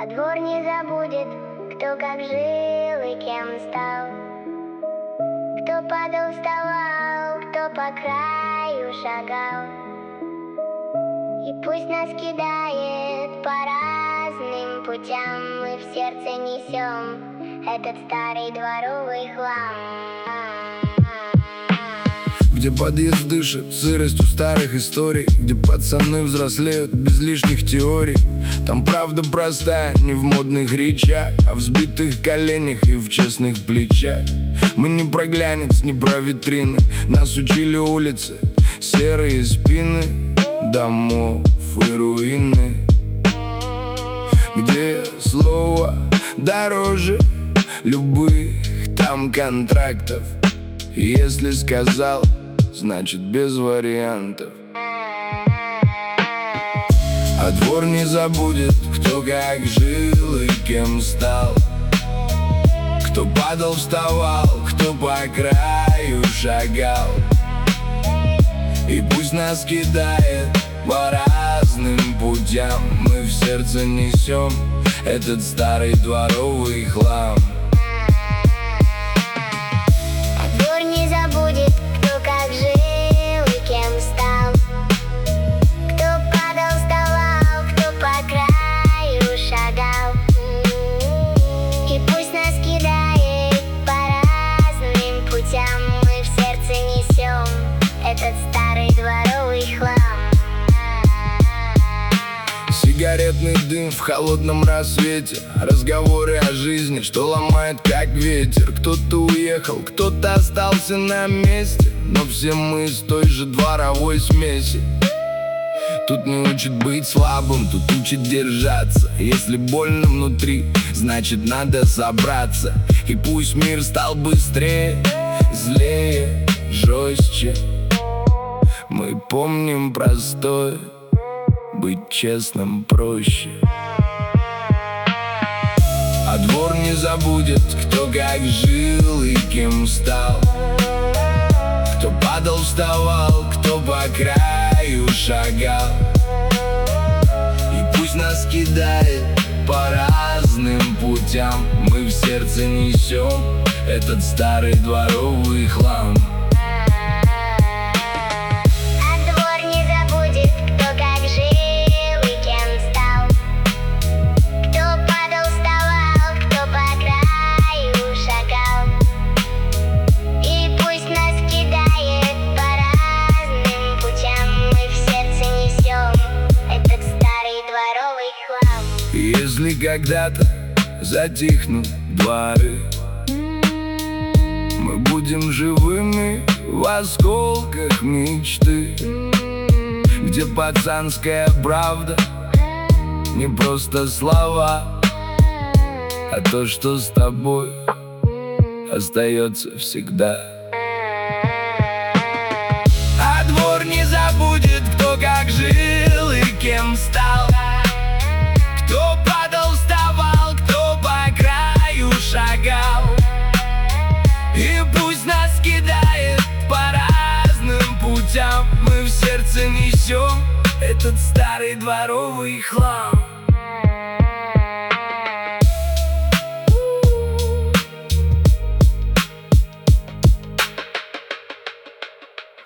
А двор не забудет, кто как жил и кем стал, кто падал, вставал, кто по краю шагал. И пусть нас кидает по разным путям, мы в сердце несем этот старый дворовый хлам. Где подъезд дышит сыростью старых историй, где пацаны взрослеют без лишних теорий. Там правда простая, не в модных речах, а в сбитых коленях и в честных плечах. Мы не про глянец, не про витрины, нас учили улицы, серые спины домов и руины, где слово дороже любых там контрактов. Если сказал, значит без вариантов. А двор не забудет, кто как жил и кем стал, кто падал, вставал, кто по краю шагал. И пусть нас кидает по разным путям, мы в сердце несем этот старый дворовый хлам. Этот старый дворовый хлам. Сигаретный дым в холодном рассвете, разговоры о жизни, что ломает как ветер. Кто-то уехал, кто-то остался на месте, но все мы из той же дворовой смеси. Тут не учат быть слабым, тут учат держаться. Если больно внутри, значит надо собраться. И пусть мир стал быстрее, злее, жестче, мы помним простое, быть честным проще. А двор не забудет, кто как жил и кем стал, кто падал, вставал, кто по краю шагал. И пусть нас кидает по разным путям, мы в сердце несем этот старый дворовый хлам. Если когда-то затихнут дворы, мы будем живыми в осколках мечты, где пацанская правда не просто слова, а то, что с тобой остается всегда. А двор не забудет, кто как жил и кем стал, кто падал, вставал, кто по краю шагал. И пусть нас кидает по разным путям, мы в сердце несем этот старый дворовый хлам.